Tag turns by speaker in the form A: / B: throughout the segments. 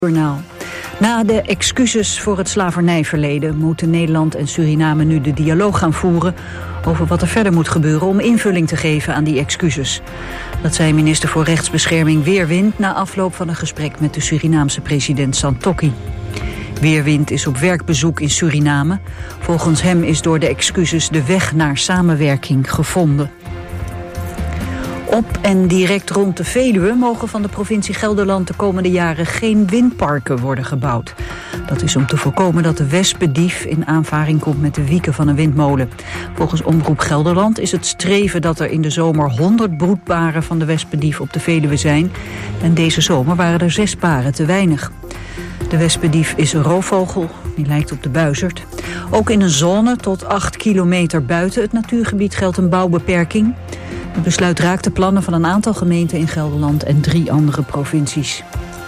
A: Journaal. Na de excuses voor het slavernijverleden moeten Nederland en Suriname nu de dialoog gaan voeren over wat er verder moet gebeuren om invulling te geven aan die excuses. Dat zei minister voor Rechtsbescherming Weerwind na afloop van een gesprek met de Surinaamse president Santokki. Weerwind is op werkbezoek in Suriname. Volgens hem is door de excuses de weg naar samenwerking gevonden. Op en direct rond de Veluwe mogen van de provincie Gelderland de komende jaren geen windparken worden gebouwd. Dat is om te voorkomen dat de wespendief in aanvaring komt met de wieken van een windmolen. Volgens Omroep Gelderland is het streven dat er in de zomer 100 broedparen van de wespendief op de Veluwe zijn. En deze zomer waren er 6 paren te weinig. De wespendief is een roofvogel, die lijkt op de buizerd. Ook in een zone tot 8 kilometer buiten het natuurgebied geldt een bouwbeperking. Het besluit raakt de plannen van een aantal gemeenten in Gelderland en 3 andere provincies.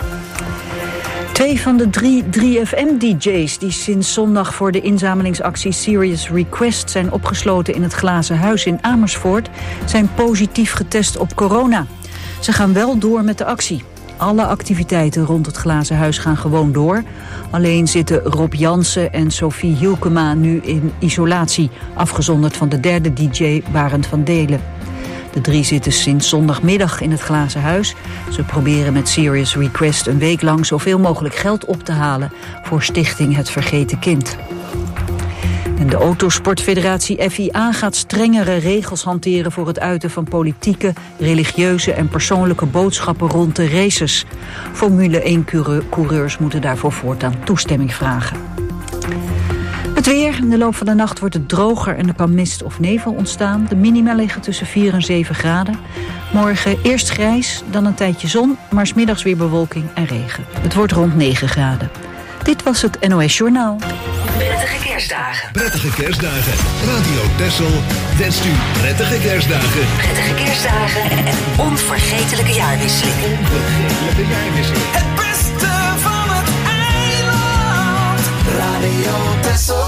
A: 2 van de 3 3FM-dj's die sinds zondag voor de inzamelingsactie Serious Request zijn opgesloten in het Glazen Huis in Amersfoort zijn positief getest op corona. Ze gaan wel door met de actie. Alle activiteiten rond het Glazen Huis gaan gewoon door. Alleen zitten Rob Jansen en Sophie Hielkema nu in isolatie, afgezonderd van de 3e dj Barend van Delen. De 3 zitten sinds zondagmiddag in het Glazen Huis. Ze proberen met Serious Request een week lang zoveel mogelijk geld op te halen voor Stichting Het Vergeten Kind. En de Autosportfederatie FIA gaat strengere regels hanteren voor het uiten van politieke, religieuze en persoonlijke boodschappen rond de races. Formule 1-coureurs moeten daarvoor voortaan toestemming vragen. Het weer. In de loop van de nacht wordt het droger en er kan mist of nevel ontstaan. De minima liggen tussen 4 en 7 graden. Morgen eerst grijs, dan een tijdje zon, maar 's middags weer bewolking en regen. Het wordt rond 9 graden. Dit was het NOS Journaal.
B: Prettige kerstdagen.
C: Prettige kerstdagen. Radio Texel wenst u prettige kerstdagen.
B: Prettige kerstdagen en onvergetelijke jaarwisselingen.
C: Onvergetelijke jaarwisselingen.
D: Het beste van het eiland. Radio Texel.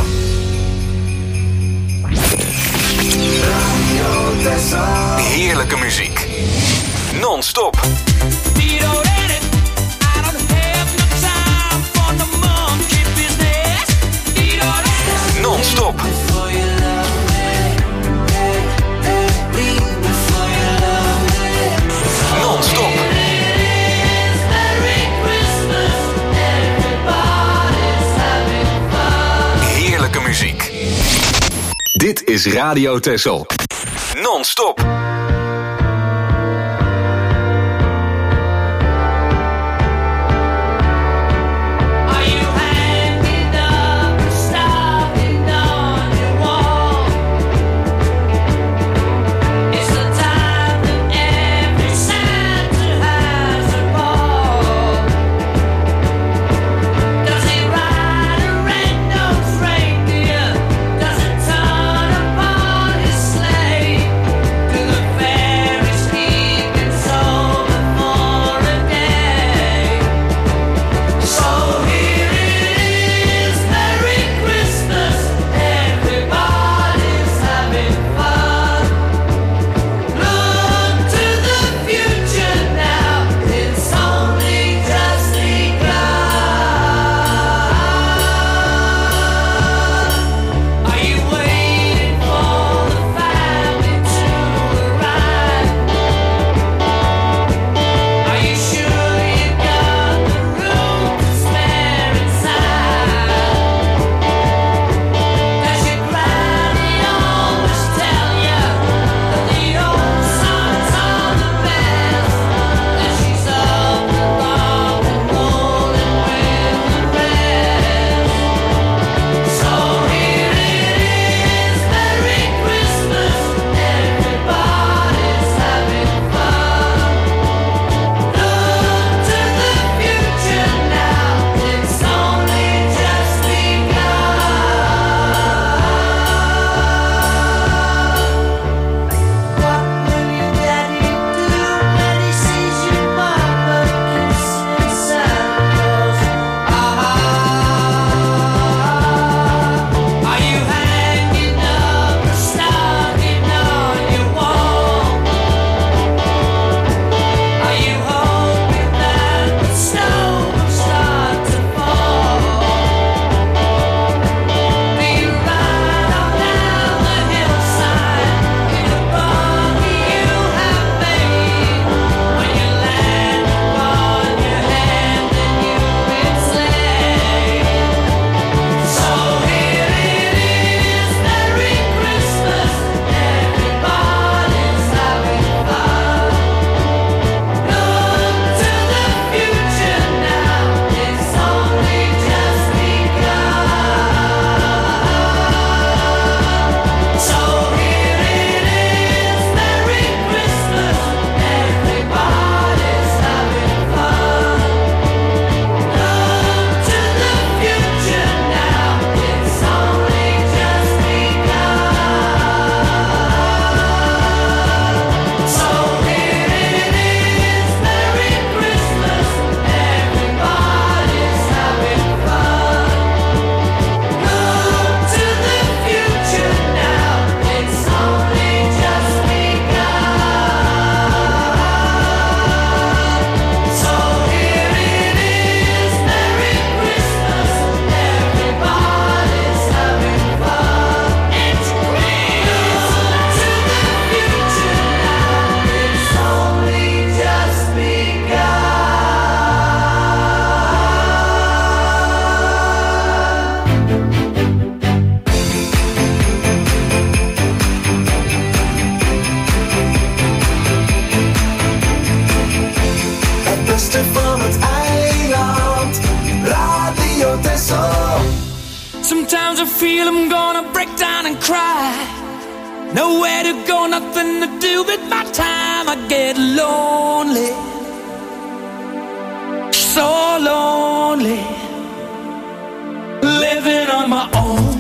D: Radio Texel.
E: Heerlijke muziek. Non-stop. Non-stop. Non-stop. Heerlijke muziek. Dit is Radio Texel. Non-stop.
D: To the Sometimes I feel I'm gonna break down and cry. Nowhere to go, nothing to do with my time. I get lonely, so lonely, living on my own.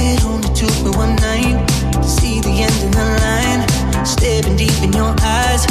F: Staring deep in your eyes,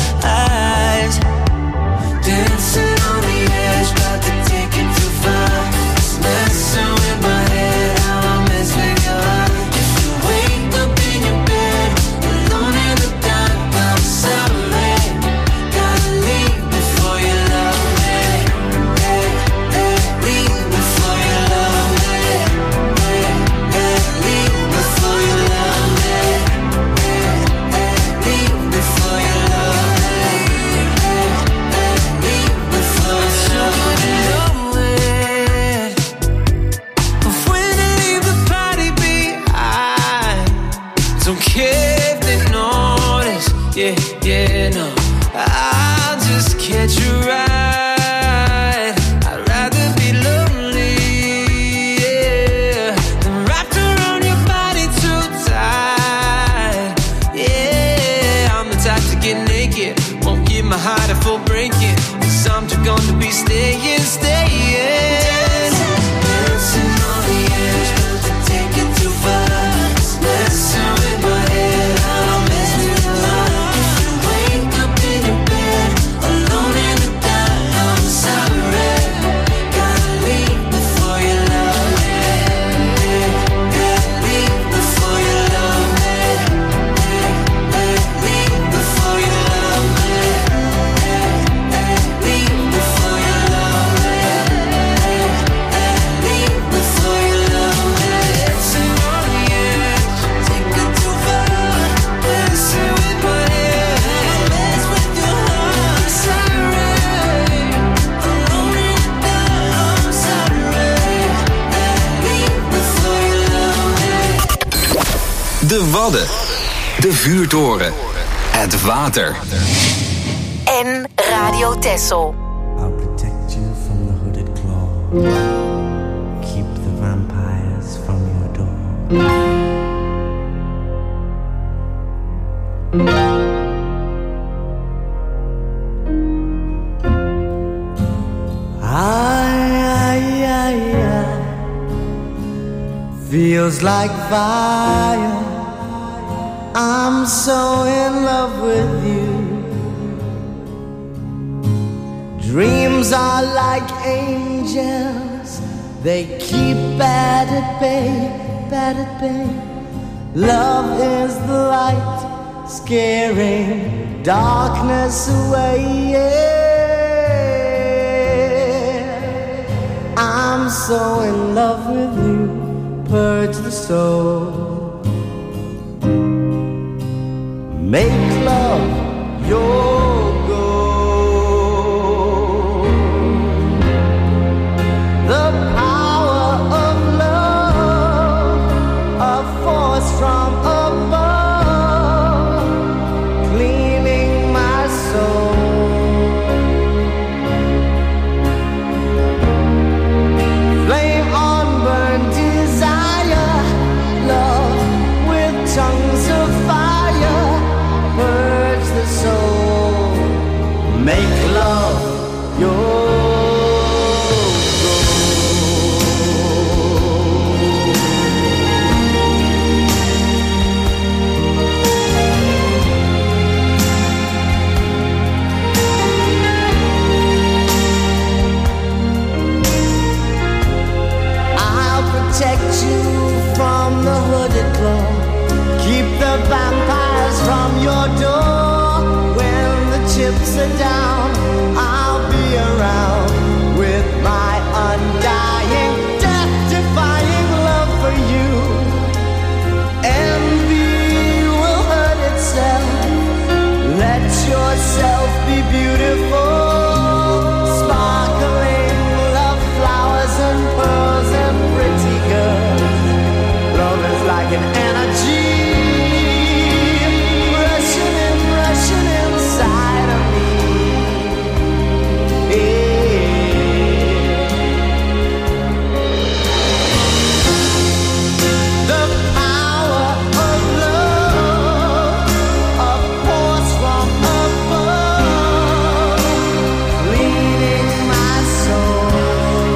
E: De Wadden. De vuurtoren. Het water.
B: En Radio Texel.
F: I'll protect you from the hooded claw. Keep the vampires from your door. Feels like fire. I'm so in love with you. Dreams are like angels. They keep bad at bay, bad at bay. Love is the light, scaring darkness away. Yeah. I'm so in love with you. Purge the soul. Make love your goal. The power of love, a force from above, cleaning my soul. Flame on burn desire, love with tongues of fire, purge the soul, make love your protect you from the hooded claw. Keep the vampires from your door. When the chips are down, I'll be around with my undying, death-defying love for you. Envy will hurt itself. Let yourself be beautiful. Sparkling love flowers and pearls and pretty girls. Love is like an energy rushing inside of me. Yeah. The power of love, a force from above, leading my soul.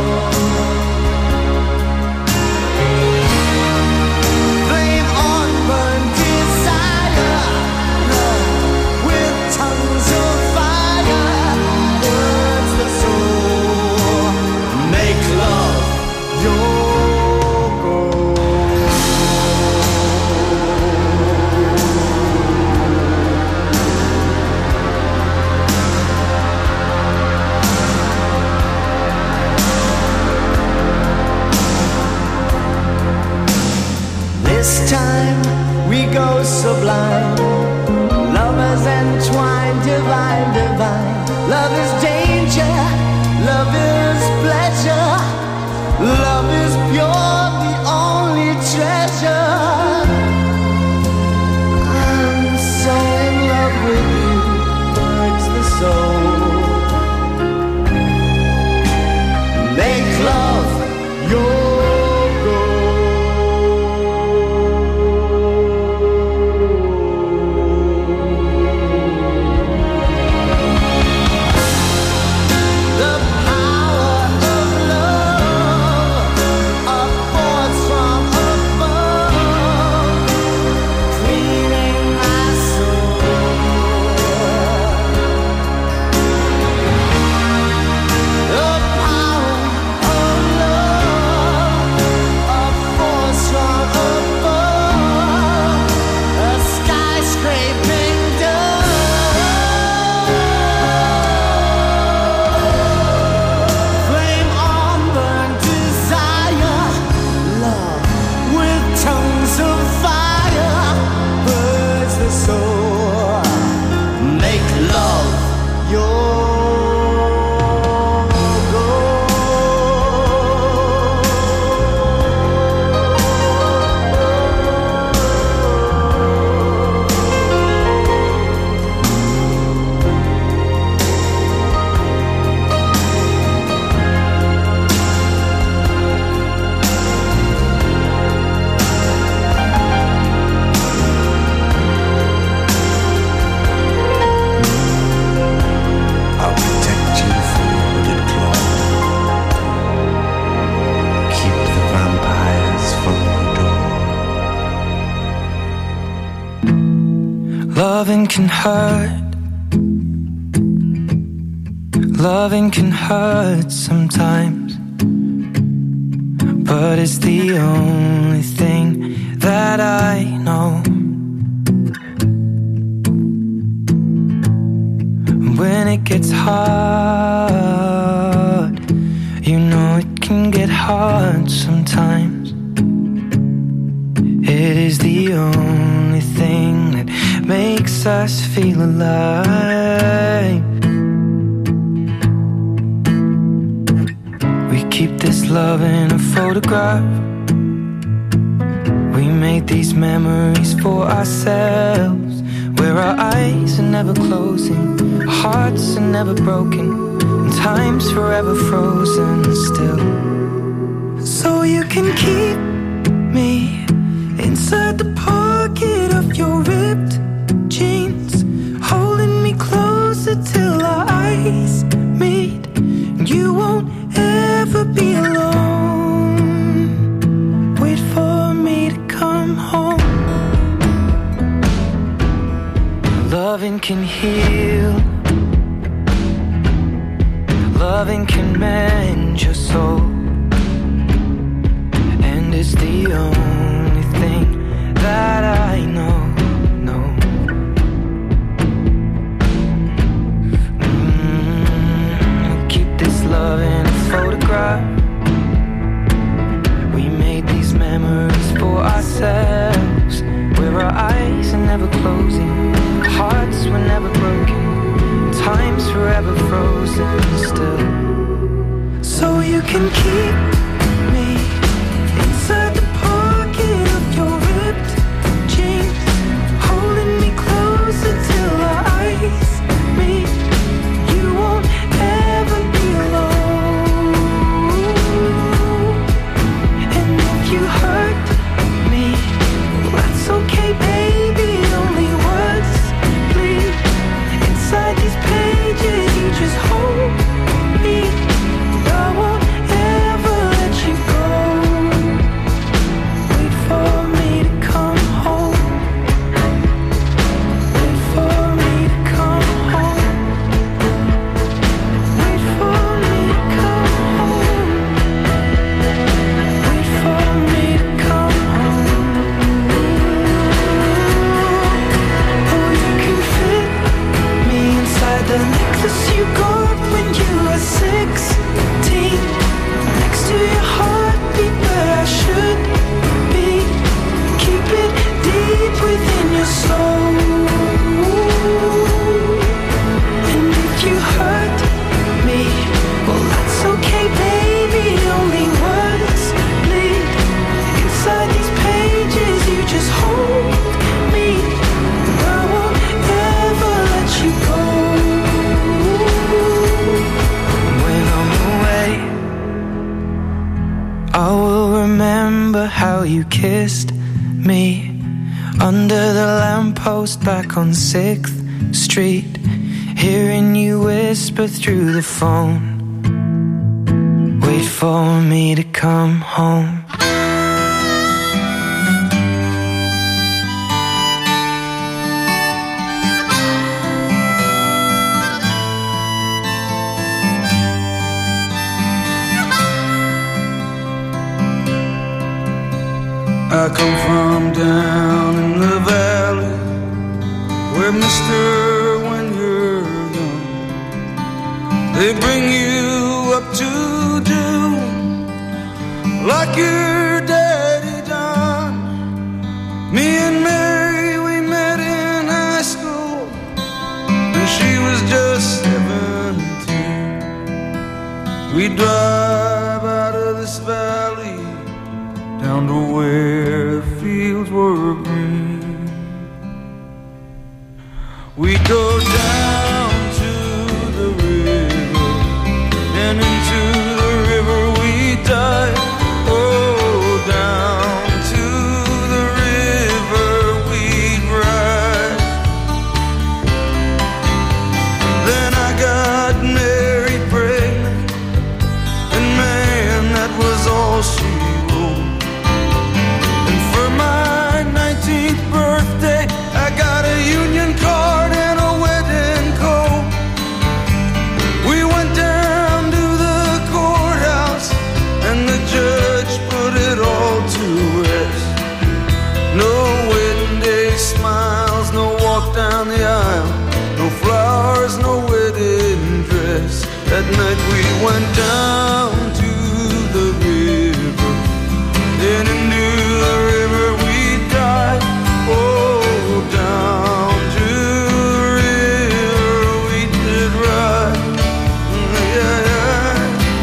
F: Flame on burn desire, love with tongues of fire, burns the soul, make love your goal. This time we go sublime, lovers entwined, divine, divine. Love is danger, love is pleasure, love is pure, the only treasure. I'm so in love with you, hurts the soul. Make love your the power of love,
G: Loving can hurt. Loving can hurt sometimes, but it's the only thing that I know. When it gets hard, you know it can get hard sometimes. It is the only thing that makes us feel alive. We keep this love in a photograph. We made these memories for ourselves, where our eyes are never closing, our hearts are never broken, and time's forever frozen still. So you can keep me inside the pocket of your ripped jeans, holding me closer till our eyes meet, and you won't ever be alone. Wait for me to come home. Loving can heal. Loving can mend your soul, and it's the only thing that I know. Keep this love in a photograph. We made these memories for ourselves, where our eyes are never closing, hearts were never broken, time's forever frozen still. So you can keep me inside the pocket of your ripped jeans, holding me closer till our eyes meet. You won't ever be alone. And if you hurt me, well, that's okay, baby. Only words bleed inside these pages. You just hold me. I won't ever let you go. Wait for me to come home. Wait for me to come home. Wait for me to come home. Wait for me to come home. Oh, you can fit me inside the necklace you got when you were 16, next to your heartbeat where I should be. Keep it deep within your soul. And if you hurt me, well, that's okay, baby. Only words bleed inside these pages. You just hold me. I won't ever let you go. When I'm away, I will remember how you kissed me under the lamppost back on 6th Street, hearing you whisper through the phone, wait for me to come home.
H: I come from down in the valley, where mister, when you're young, they bring you up to do like your daddy done. Me and Mary, we met in high school, and she was just 17. We drive out of this valley down to where fields were green. We go down to the river, and into the river we dive. Oh, down to the river we ride. Then I got Mary pregnant, and man, that was all she wrote. And for my 19th birthday, I got a union card went down to the river, then into the river we dive. Oh, down to the river we did ride. Yeah, yeah.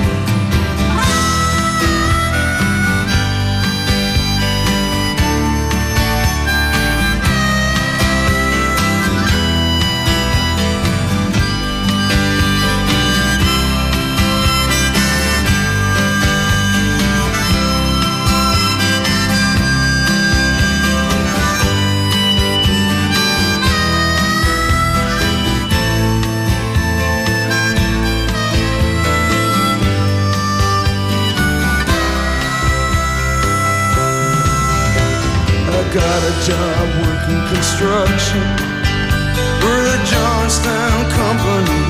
H: Got a job working construction for the Johnstown Company,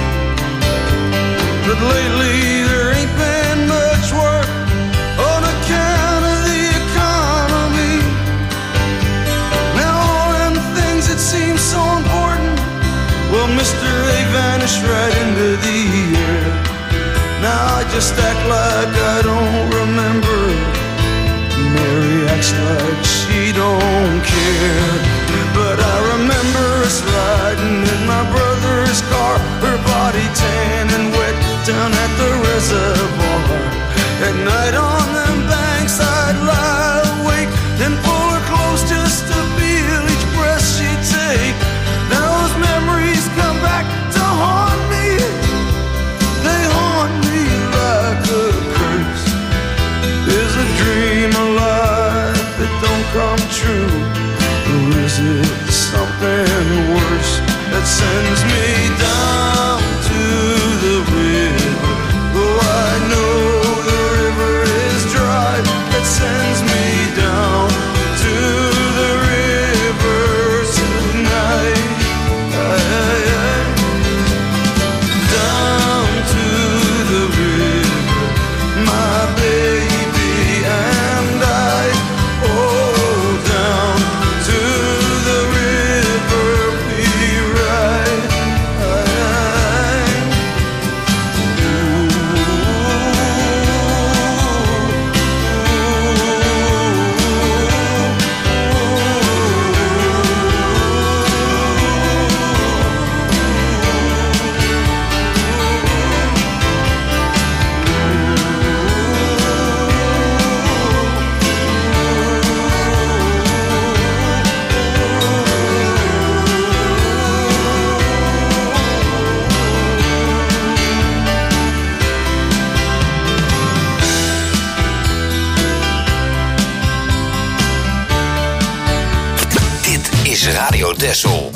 H: but lately there ain't been much work on account of the economy. Now all them things that seem so important, well, mister, they vanished right into the air. Now I just act like I don't remember. Mary acts like she don't care, but I remember us riding in my brother's car, her body tan and wet down at the reservoir. At night on them banks I'd lie awake and pull her close just to feel each breath she'd take. Now those memories come back to haunt me. They haunt me like a curse. Is a dream alive that don't come true, or is it something worse that sends me down to the river? Oh, I know the river is dry. That sends me down to the river tonight. Down to the river, my baby and I. Oh, down to the river we ride.
E: Dit is Radio Texel.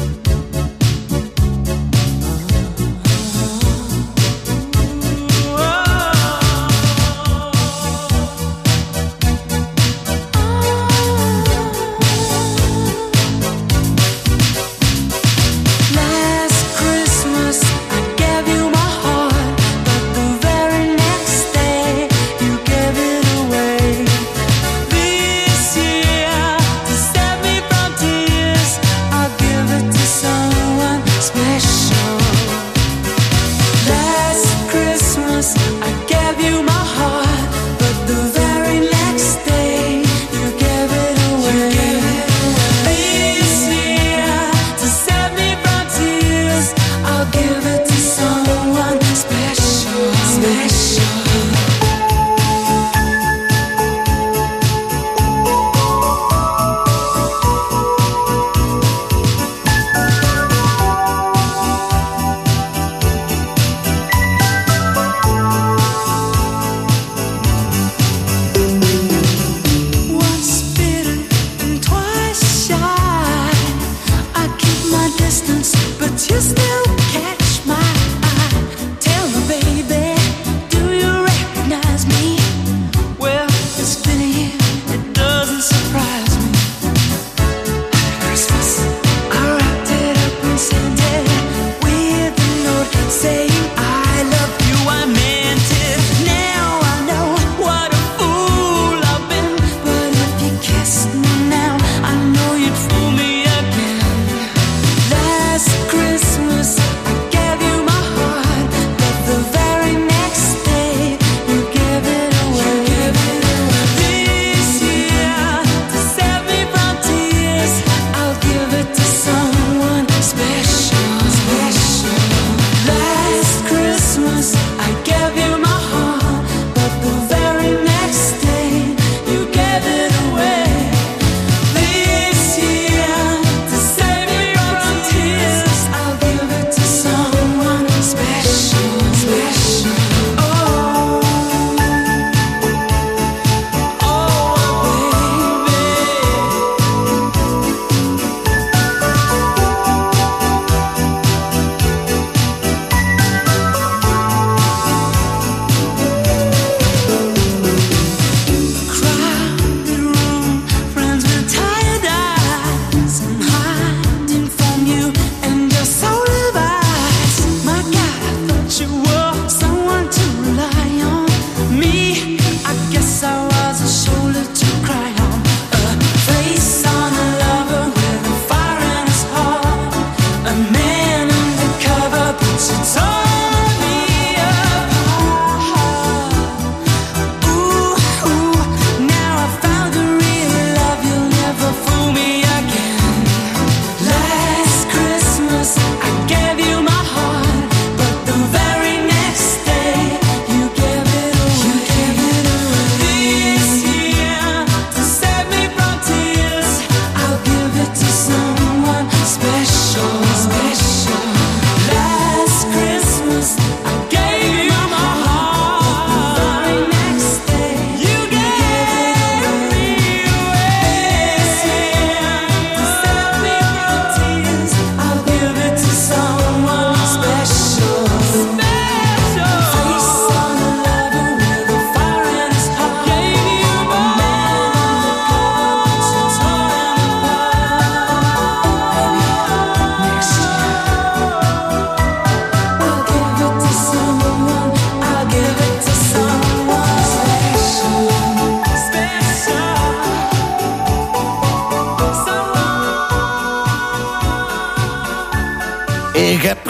I: This year, to save me from tears, I'll give it to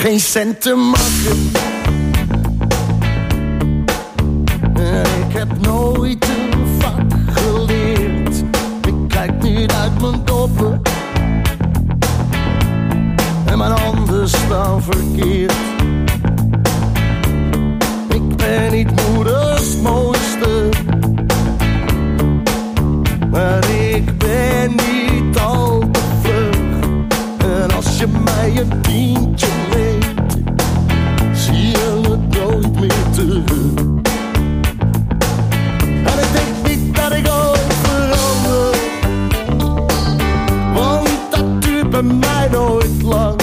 H: geen cent te maken. En ik heb nooit een vak geleerd. Ik kijk niet uit mijn doppen. En mijn handen staan verkeerd. Ik ben niet moeders mooiste. Maar ik ben niet al te vlug. En als je mij een tientje leent, zie je het nooit meer terug. En ik denk niet dat ik ooit verander, want dat duurt bij mij nooit lang.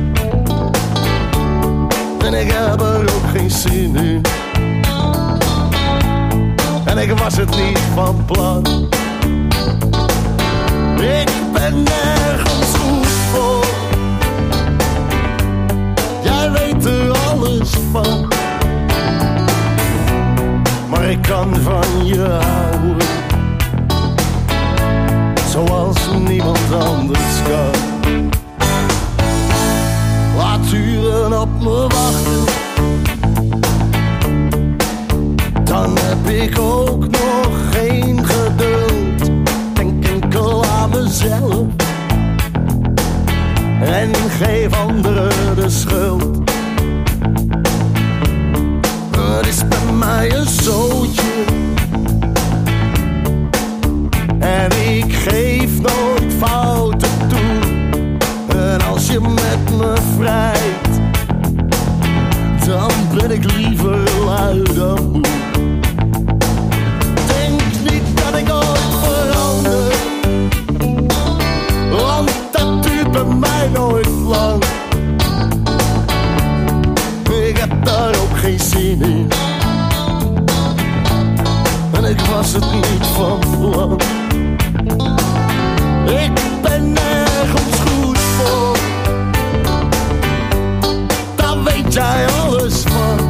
H: En ik heb er ook geen zin in. En ik was het niet van plan. Ik ben nergens goed voor. Jij weet er alles van. Maar ik kan van je houden, zoals niemand anders kan. Laat uren op me wachten, dan heb ik ook nog geen geduld. Denk enkel aan mezelf en geef anderen de schuld. Het is bij mij een zootje en ik geef nooit fouten toe. En als je met me vrijt, dan ben ik liever lui dan moe. Denk niet dat ik ooit verander, want dat duurt bij mij nooit lang. Ik heb daar ook geen zin in. En ik was het niet van plan. Ik ben nergens goed voor. Daar weet jij alles van.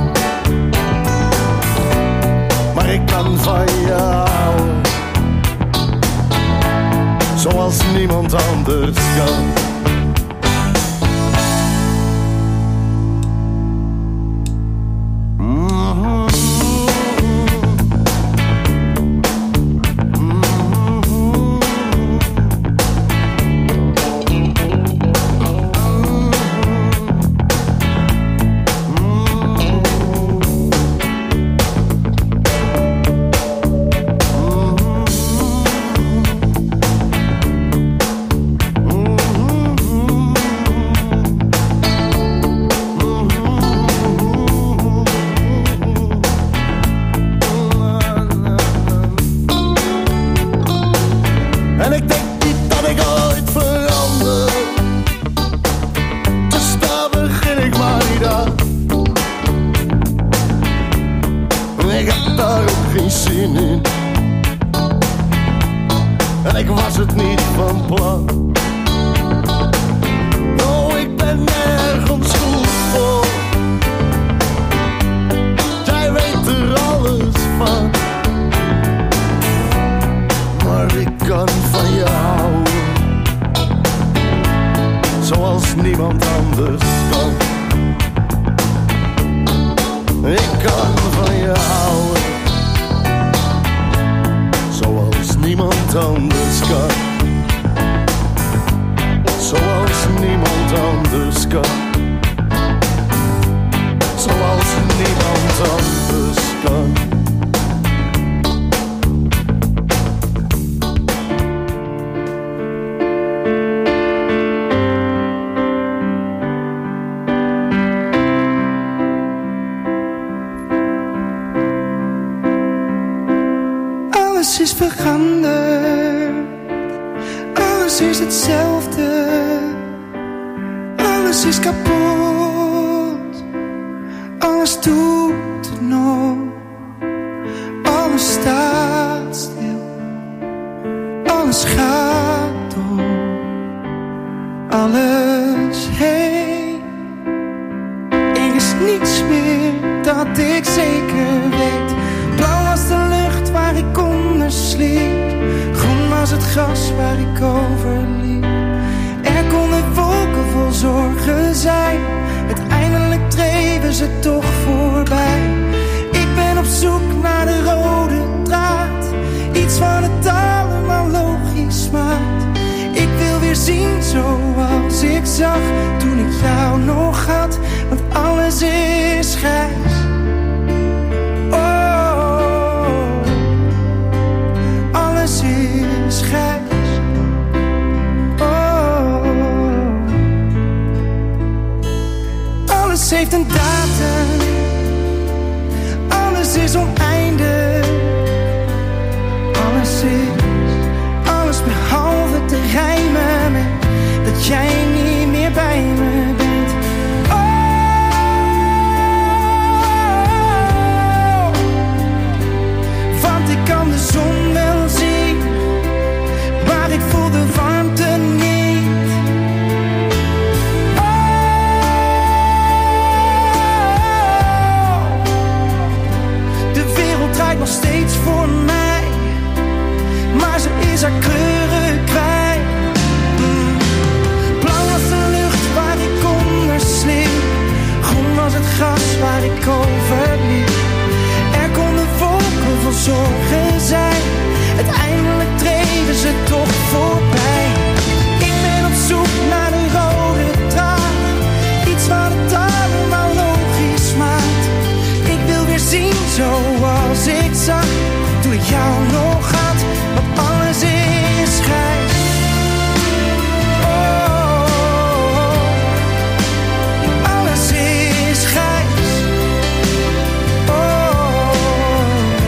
H: Maar ik kan van je houden, zoals niemand anders kan.
I: Er konden wolken vol zorgen zijn. Het eind
H: dreven ze toch voorbij. Ik ben op zoek naar de rode draad, iets van het allemaal logisch maakt. Ik wil weer zien zoals ik zag toen ik jou nog had, want alles is grijs. Oh, alles is grijs. Alles heeft een datum, alles is oneindig. Alles behalve te rijmen met dat jij niet meer bij me bent. Oh, want ik kan de zon wel zien, maar ik voel de warmte niet. Nog steeds voor mij, maar ze is haar kleuren kwijt. Blauw was de lucht waar ik onder sliep, groen was het gras waar ik overliep. Er konden wolken van zorgen zijn, uiteindelijk dreven ze toch voorbij. Ik ben op zoek naar de rode draad, iets wat het allemaal logisch maakt. Ik wil weer zien zoals ik zag toen ik jou nog had, want alles is grijs. Oh, alles is grijs. Oh,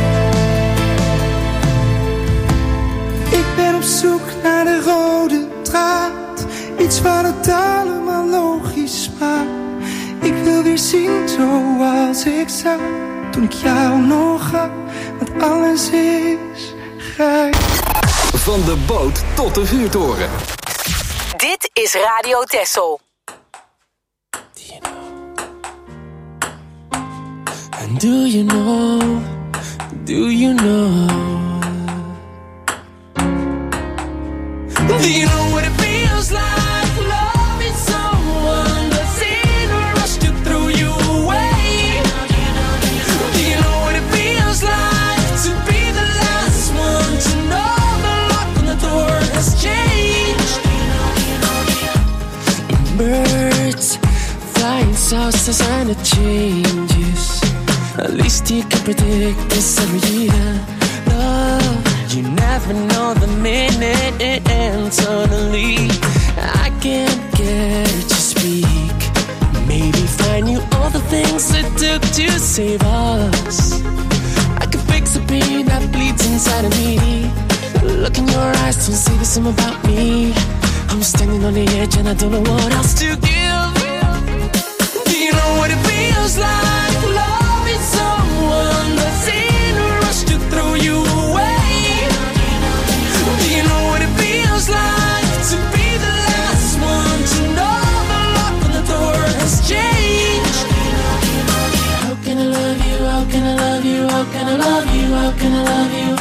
H: ik ben op zoek naar de rode draad, iets wat het allemaal logisch maakt. Ik wil weer zien zoals ik zag toen ik jou nog had, want alles is grijs.
E: Van de boot tot de vuurtoren.
B: Dit is Radio Texel.
I: And do you know, do you know? Do you know what it feels like loving someone that's in a rush to throw you away? Do you know what it feels like to be the last one to know the lock on the door has changed? Birds flying south as and it changes. At least you can predict this every year. Love, you never know the minute it ends. Suddenly, I can't get it to speak. Maybe find you all the things it took to save us. I could fix the pain that bleeds inside of me. Look in your eyes, don't say the same about me. I'm standing on the edge and I don't know what else to give. Do you know what it feels like loving someone that's in a rush to throw you away? Do you know what it feels like to be the last one to know the lock on the door has changed? How can I love you? How can I love you? How can I love you? How can I love you?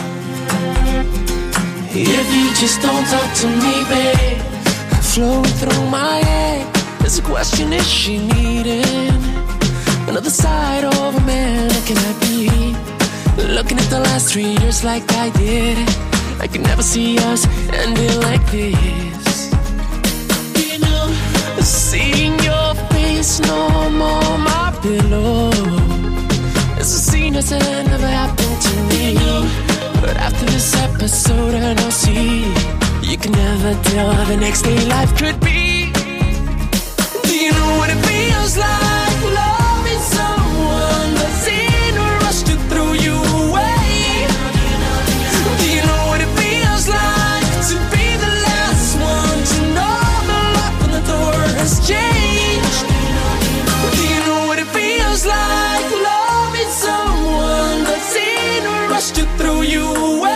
I: If you just don't talk to me, babe. Flowing through my head, there's a question: is she needing another side of a man? Can I be looking at the last 3 years like I did? I could never see us ending like this. You know, seeing your face no more my pillow. It's a scene that never happened to me. But after this episode, and I'll see. You can never tell how the next day life could be. Do you know what it feels like loving someone that's in a rush to throw you away? Do you know what it feels like to be the last one to know the lock on the door has changed? Do you know what it feels like loving someone that's in a rush to throw you away?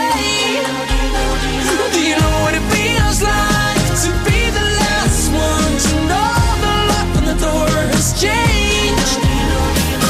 I: Do you know what it feels like to be the last one to know the lock on the door has changed?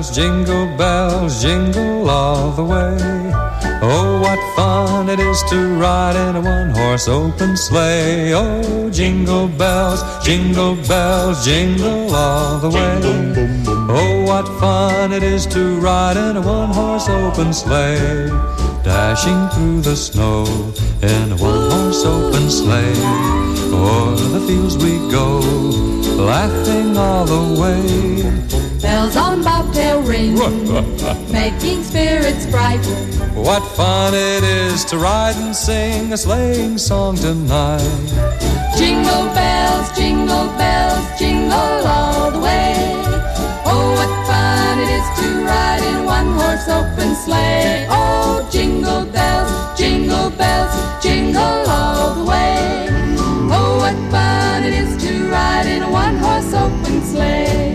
J: bells, jingle all the way. Oh, what fun it is to ride in a one-horse open sleigh. Oh, jingle bells, jingle all the way. Oh, what fun it is to ride in a one-horse open sleigh. Dashing through the snow in a one-horse open sleigh. O'er the fields we go, laughing all the way.
K: Bells on bobtail ring, making spirits bright.
J: What fun it is to ride and sing a sleighing song tonight.
K: Jingle bells, jingle all the way. Oh, what fun it is to ride in one-horse open sleigh. Oh, jingle bells, jingle all the way. Oh, what fun it is to ride in a one-horse open sleigh.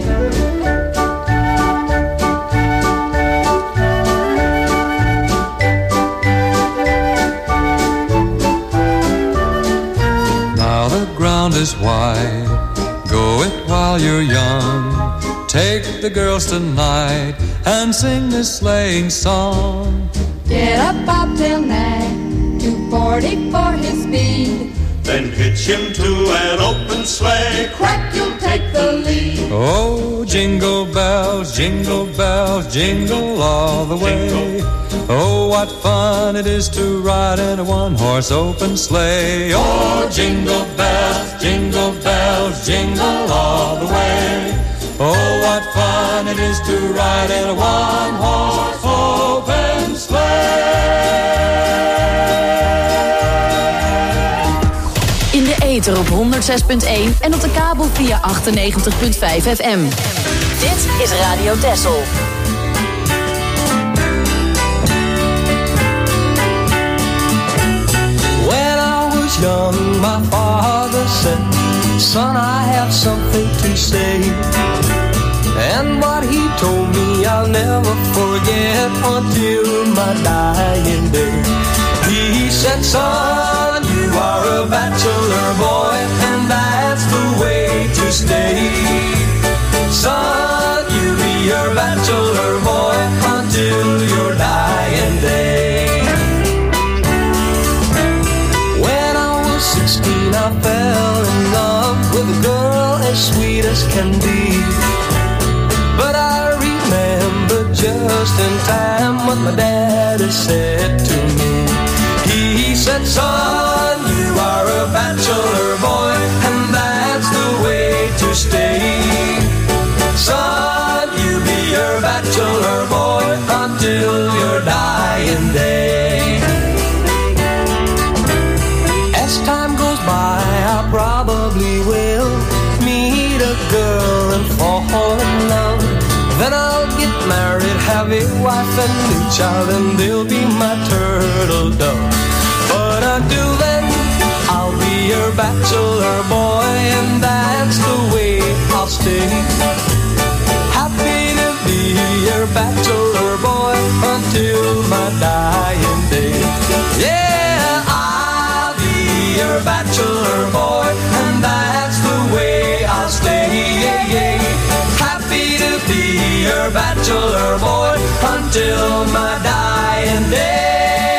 J: Now the ground is wide, go it while you're young. Take the girls tonight and sing this sleighing song.
K: Get a bobtail nag, 240 for his speed.
L: Then hitch him to an open sleigh.
K: Crack, you'll take the lead.
J: Oh, jingle bells, jingle all the way. Oh, what fun it is to ride in a one-horse open sleigh. Oh, jingle bells, jingle all the way. Oh, what fun it is to ride in a one-horse open sleigh.
M: In de ether op 106.1 en op de kabel via 98.5 FM.
B: Dit is Radio Texel.
N: When I was young, my father said, son, I have something to say. And what he told me I'll never forget until my dying day. He said, son, you are a bachelor boy, and that's the way to stay. Son, you be your bachelor boy until your dying day. When I was 16, I fell in love with a girl as sweet as can be. But I remember just in time what my daddy said to me. He said, son, you are a bachelor boy, and that's the way to stay. Son, you be your bachelor boy until your dying day. As time goes by, I probably will meet a girl and fall in love. Then I'll get married, have a wife and a child, and they'll be my turtle dove. But until then, I'll be your bachelor boy, and that's the way I'll stay. Happy to be your bachelor boy until my dying day. Yeah, I'll be your bachelor boy, and that's the way I'll stay. Yeah, yeah. Happy to be your bachelor boy until my dying day.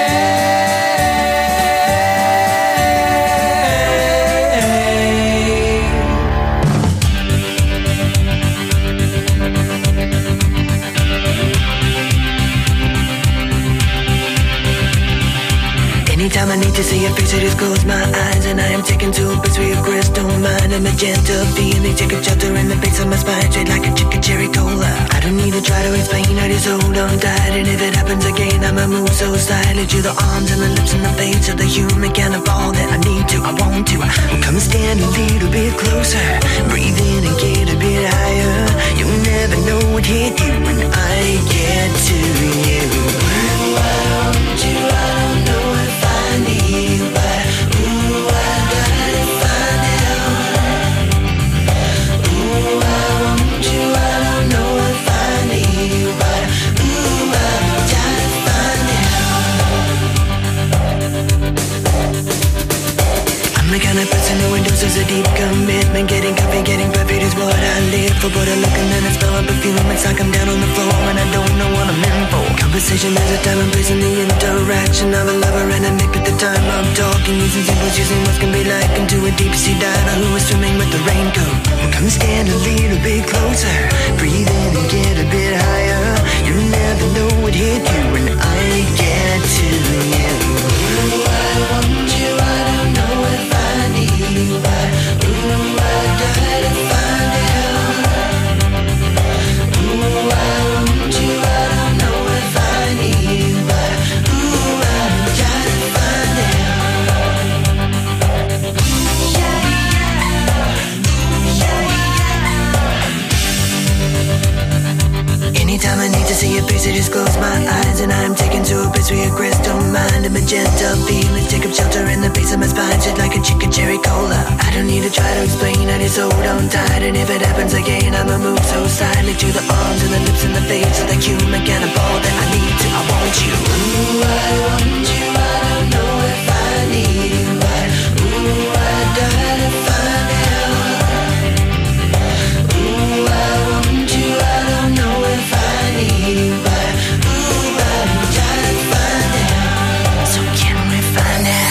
O: Anytime I need to see your face, I just close my eyes, and I am taken to a place where your crystal mind and magenta feeling take a shelter in the base of my spine, straight like a chicken cherry cola. I don't need to try to explain, I just hold on tight, and if it happens again, I'ma move so silently to the arms and the lips and the face of the human kind of all that I need to, I want to. Come and stand a little bit closer, breathe in and get a bit higher. You'll never know what hit you when I get to you. Ooh, I want you, I don't know if I need you, but ooh, I gotta find out. Ooh, I want you, I don't know if I need you, but ooh, I gotta find out. I'm the kind of person who endorses a deep commitment. Getting coffee, getting perfect is what I live for. But I look and then I smell a perfume. It's like I'm down on the floor and I don't know what I'm in for. Conversation has a time and place in the interaction of a lover and a mate at the time of talking. Using symbols, using what can be like into a deep sea diver who is swimming with the raincoat. Well, come stand a little bit closer, breathe in and get a bit higher. You never know what hit you when I get to you. Ooh, I want you, I don't know if I need you, but ooh, I try to find out. Ooh, I want you, I don't know if I need you, but ooh, I try to find out. Anytime I need to see your face, I just close my eyes and I'm taken to a place where your crystal mind and magenta feelings take up shelter in the base of my spine, shit like a chicken cherry cola. I don't need to try to explain, I just hold on tight, and if it happens again, I'ma move so slightly to the arms and the lips and the face of the human cannibal that I need to. I want you. Ooh, I want you. I don't know if I need you, but ooh, I die to find out. Ooh, I want you. I don't know if I need you, but ooh, I try to find out. So can we find out?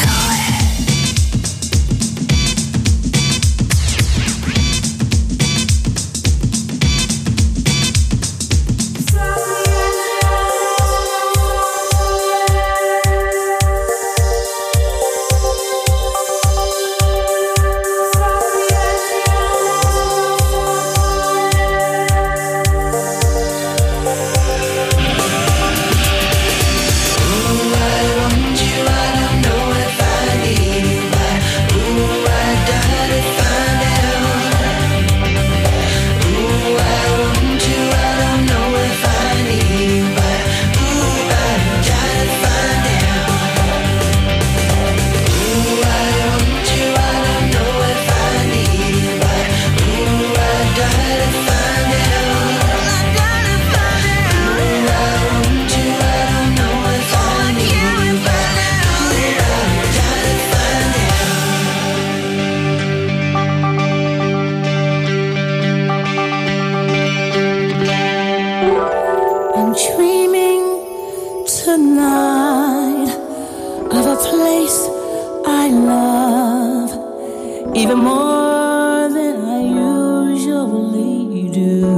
P: Even more than I usually do.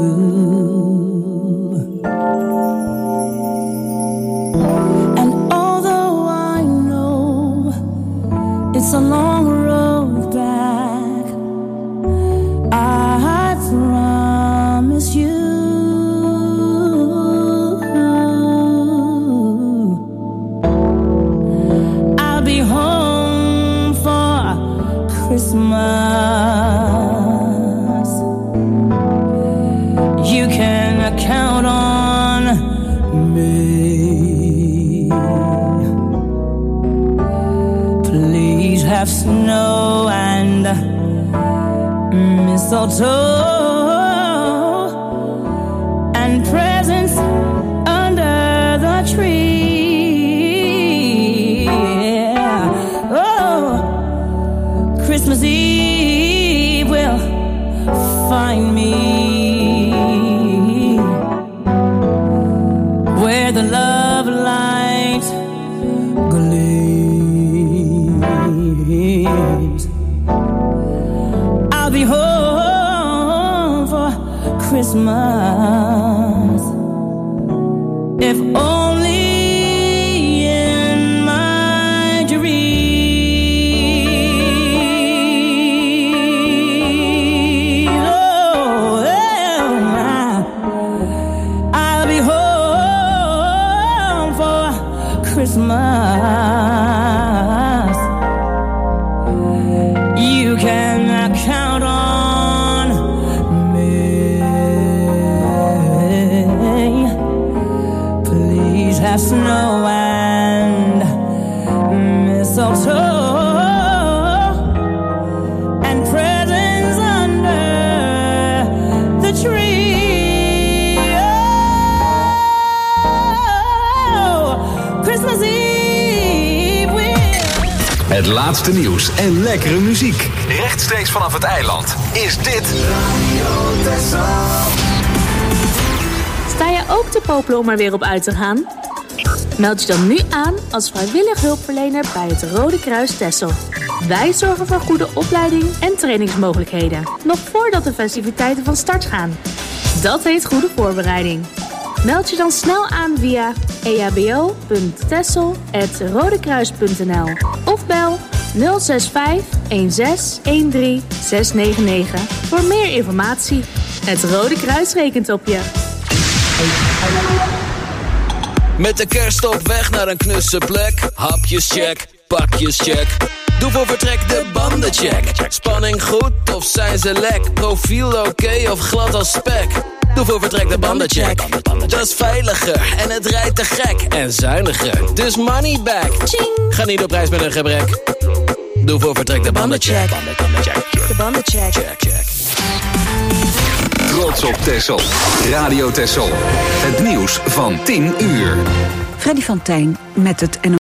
P: And although I know it's a long road back, I promise you I'll be home for Christmas. You can count on me. Please have snow and mistletoe and presents under the tree. Yeah. Oh, Christmas Eve will find me where the love light gleams. I'll be home for Christmas, if only in my dreams. Oh, I'll be home for Christmas. You can count on me. Please have snow and mistletoe and presents under the tree. Oh, Christmas Eve
E: Het laatste nieuws en lekkere muziek. Rechtstreeks vanaf het eiland is dit Radio Texel.
Q: Sta je ook te popelen om er weer op uit te gaan? Meld je dan nu aan als vrijwillig hulpverlener bij het Rode Kruis Texel. Wij zorgen voor goede opleiding en trainingsmogelijkheden, nog voordat de festiviteiten van start gaan. Dat heet goede voorbereiding. Meld je dan snel aan via ehbo.texel@rodekruis.nl of bel 065 16 13 699 voor meer informatie. Het Rode Kruis rekent op je.
R: Met de kerst op weg naar een knusse plek. Hapjes check, pakjes check. Doe voor vertrek de banden check. Spanning goed of zijn ze lek? Profiel oké of glad als spek? Doe voor vertrek de banden check. Dat is veiliger en het rijdt te gek. En zuiniger, dus money back. Ga niet op reis met een gebrek. Doe voor vertrek de banden check.
Q: De banden check.
E: Trots op Texel. Radio Texel. Het nieuws van 10 uur.
A: Freddy van Tijn met het